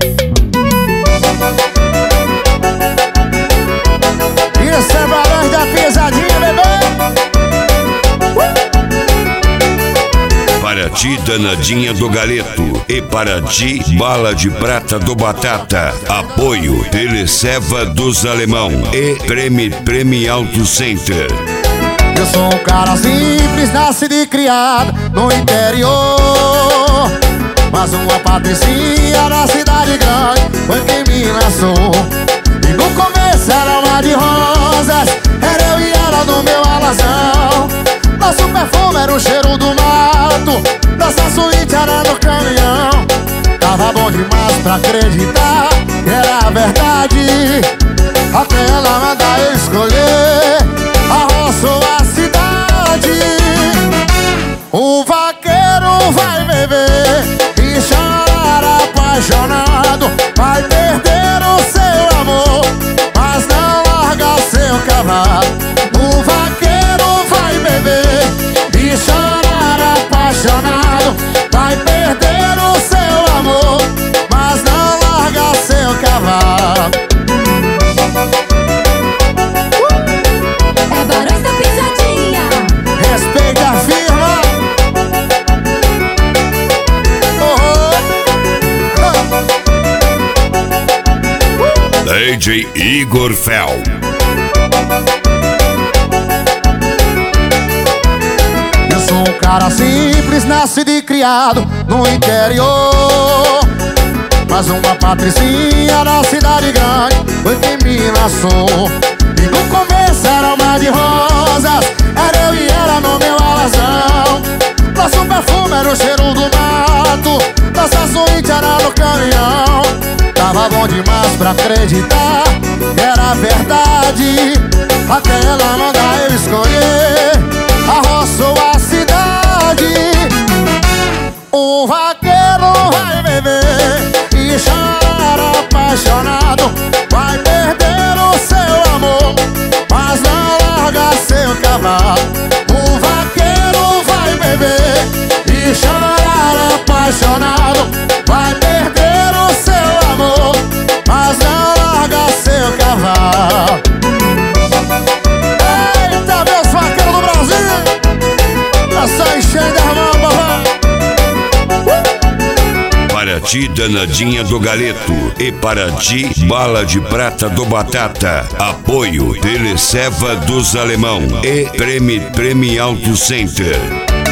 Isso é balão da pisadinha, bebê. Para ti, danadinha do galeto. E para ti, bala de prata do batata. Apoio Teleseva dos Alemão e Prêmio Auto Center. Eu sou um cara simples, nascido e criado no interior, mas uma patricinha na cidade grande foi quem me lançou. E no começo era uma de rosas, era eu e ela no meu alazão. Nosso perfume era o cheiro do mato, nossa suíte era no caminhão. Tava bom demais pra acreditar que era verdade, até ela mandar eu escolher a roça ou a cidade. O vaqueiro vai beber e chorar apaixonado, vai perder o seu amor, mas não larga seu cavalo. O vaqueiro vai beber e chorar apaixonado, vai perder o seu amor, mas não larga seu cavalo. É Barões da Pisadinha. Respeita a firma. DJ Igor Fel. Eu sou um cara simples, nascido e criado no interior, mas uma patricinha na cidade grande foi quem me lançou. E no começo era uma de rosas, era eu e ela no meu alazão. Nosso perfume era o cheiro do mato, nossa suíte era no caminhão. Tava bom demais pra acreditar que era verdade, até ela mandar eu escolher a roça ou a cidade. O vaqueiro vai beber e chorar apaixonado, vai perder o seu amor, mas não larga seu cavalo. O vaqueiro vai beber e chorar apaixonado, vai perder o seu amor, mas não larga seu cavalo. Eita, meus vaqueiros do Brasil, essa enchendo as mãos, papai. Para ti, danadinha do galeto. E para ti, bala de prata do batata. Apoio Teleseva dos Alemão e Prêmio Auto Center.